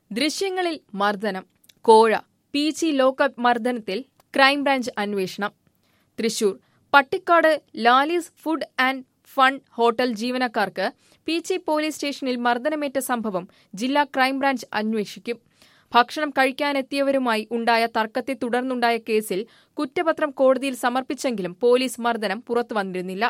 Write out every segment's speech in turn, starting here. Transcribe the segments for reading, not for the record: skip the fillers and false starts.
ദൃശ്യങ്ങളിൽ മർദ്ദനം. കോഴ പി.ജി ലോക്കപ്പ് മർദ്ദനത്തിൽ ക്രൈംബ്രാഞ്ച് അന്വേഷണം. Thrissur Pattikkad Lalees food and fun hotel ജീവനക്കാർക്ക് പി.ജി പോലീസ് സ്റ്റേഷനിൽ മർദ്ദനമേറ്റ സംഭവം ജില്ലാ ക്രൈംബ്രാഞ്ച് അന്വേഷിക്കും. ഭക്ഷണം കഴിക്കാനെത്തിയവരുമായി ഉണ്ടായ തർക്കത്തെ തുടർന്നുണ്ടായ കേസിൽ കുറ്റപത്രം കോടതിയിൽ സമർപ്പിച്ചെങ്കിലും പോലീസ് മർദ്ദനം പുറത്തുവന്നിരുന്നില്ല.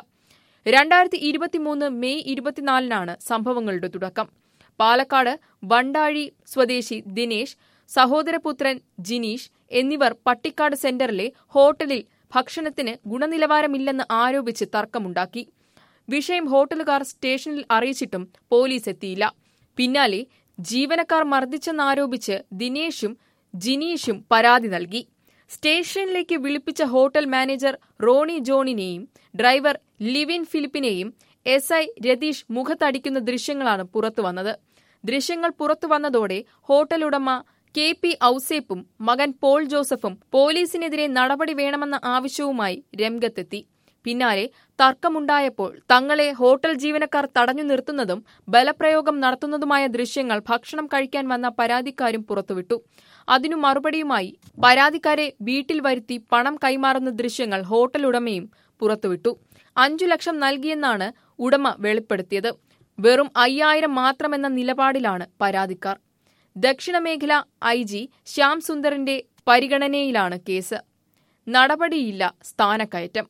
2023 മെയ് 24-നാണ് സംഭവങ്ങളുടെ തുടക്കം. പാലക്കാട് വണ്ടാഴി സ്വദേശി ദിനേശ്, സഹോദരപുത്രൻ ജിനീഷ് എന്നിവർ പട്ടിക്കാട് സെന്ററിലെ ഹോട്ടലിൽ ഭക്ഷണത്തിന് ഗുണനിലവാരമില്ലെന്ന് ആരോപിച്ച് തർക്കമുണ്ടാക്കി. വിഷയം ഹോട്ടലുകാർ സ്റ്റേഷനിൽ അറിയിച്ചിട്ടും പോലീസ് എത്തിയില്ല. പിന്നാലെ ജീവനക്കാർ മർദ്ദിച്ചെന്നാരോപിച്ച് ദിനേശും ജിനീഷും പരാതി നൽകി. സ്റ്റേഷനിലേക്ക് വിളിപ്പിച്ച ഹോട്ടൽ മാനേജർ റോണി ജോണിനെയും ഡ്രൈവർ ലിവിൻ ഫിലിപ്പിനെയും എസ്.ഐ രതീഷ് മുഖത്തടിക്കുന്ന ദൃശ്യങ്ങളാണ് പുറത്തുവന്നത്. ദൃശ്യങ്ങൾ പുറത്തുവന്നതോടെ ഹോട്ടൽ ഉടമ കെ.പി. ഔസേപ്പും മകൻ പോൾ ജോസഫും പോലീസിനെതിരെ നടപടി വേണമെന്ന ആവശ്യവുമായി രംഗത്തെത്തി. പിന്നാലെ തർക്കമുണ്ടായപ്പോൾ തങ്ങളെ ഹോട്ടൽ ജീവനക്കാർ തടഞ്ഞു നിർത്തുന്നതും ബലപ്രയോഗം നടത്തുന്നതുമായ ദൃശ്യങ്ങൾ ഭക്ഷണം കഴിക്കാൻ വന്ന പരാതിക്കാരും പുറത്തുവിട്ടു. അതിനു മറുപടിയുമായി പരാതിക്കാരെ വീട്ടിൽ വരുത്തി പണം കൈമാറുന്ന ദൃശ്യങ്ങൾ ഹോട്ടൽ ഉടമയും പുറത്തുവിട്ടു. 5 ലക്ഷം നൽകിയെന്നാണ് ഉടമ വെളിപ്പെടുത്തിയത്. വെറും 5000 മാത്രമെന്ന നിലപാടിലാണ് പരാതിക്കാർ. ദക്ഷിണമേഖല ഐ.ജി. ശ്യാം സുന്ദറിന്റെ പരിഗണനയിലാണ് കേസ്. നടപടിയില്ല സ്ഥാനക്കയറ്റം.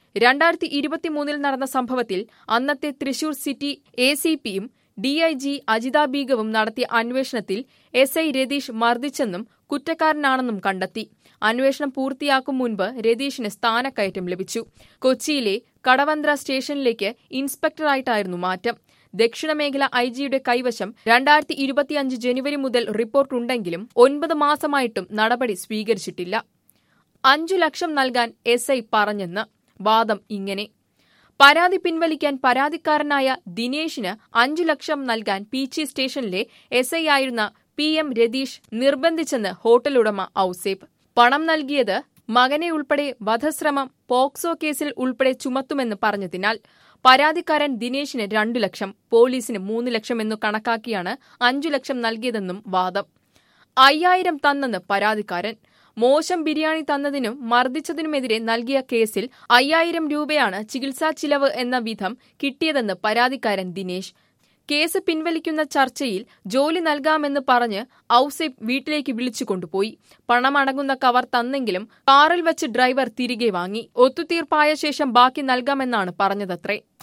2023 നടന്ന സംഭവത്തിൽ അന്നത്തെ തൃശൂർ സിറ്റി എ.സി.പിയും ഡി.ഐ.ജി. അജിത ബീഗവും നടത്തിയ അന്വേഷണത്തിൽ എസ്.ഐ രതീഷ് മർദ്ദിച്ചെന്നും കുറ്റക്കാരനാണെന്നും കണ്ടെത്തി. അന്വേഷണം പൂർത്തിയാക്കും മുൻപ് രതീഷിന് സ്ഥാനക്കയറ്റം ലഭിച്ചു. കൊച്ചിയിലെ കടവന്ത്ര സ്റ്റേഷനിലേക്ക് ഇൻസ്പെക്ടറായിട്ടായിരുന്നു മാറ്റം. ദക്ഷിണമേഖല ഐ.ജിയുടെ കൈവശം 2025 ജനുവരി മുതൽ റിപ്പോർട്ടുണ്ടെങ്കിലും 9 മാസമായിട്ടും നടപടി സ്വീകരിച്ചിട്ടില്ല. 5 ലക്ഷം നൽകാൻ എസ്.ഐ പറഞ്ഞെന്ന് വാദം ഇങ്ങനെ. പരാതി പിൻവലിക്കാൻ പരാതിക്കാരനായ ദിനേശിന് 5 ലക്ഷം നൽകാൻ പി.ജി സ്റ്റേഷനിലെ എസ്.ഐ ആയിരുന്ന പി.എം. രതീഷ് നിർബന്ധിച്ചെന്ന് ഹോട്ടൽ ഉടമ ഔസേപ്പ്. പണം നൽകിയത് മകനെ ഉൾപ്പെടെ വധശ്രമം, പോക്സോ കേസിൽ ഉൾപ്പെടെ ചുമത്തുമെന്ന് പറഞ്ഞതിനാൽ പരാതിക്കാരൻ ദിനേശിന് 2 ലക്ഷം, പോലീസിന് 3 ലക്ഷം എന്നു കണക്കാക്കിയാണ് 5 ലക്ഷം നൽകിയതെന്നും വാദം. 5000 തന്നെന്ന് പരാതിക്കാരൻ. മോശം ബിരിയാണി തന്നതിനും മർദ്ദിച്ചതിനുമെതിരെ നൽകിയ കേസിൽ 5000 രൂപയാണ് ചികിത്സാ ചിലവ് എന്ന വിധം കിട്ടിയതെന്ന് പരാതിക്കാരൻ ദിനേശ്. കേസ് പിൻവലിക്കുന്ന ചർച്ചയിൽ ജോലി നൽകാമെന്ന് പറഞ്ഞ് ഔസേപ്പ് വീട്ടിലേക്ക് വിളിച്ചു കൊണ്ടുപോയി. പണമടങ്ങുന്ന കവർ തന്നെങ്കിലും കാറിൽ വച്ച് ഡ്രൈവർ തിരികെ വാങ്ങി. ഒത്തുതീർപ്പായ ശേഷം ബാക്കി നൽകാമെന്നാണ് പറഞ്ഞതത്രേ.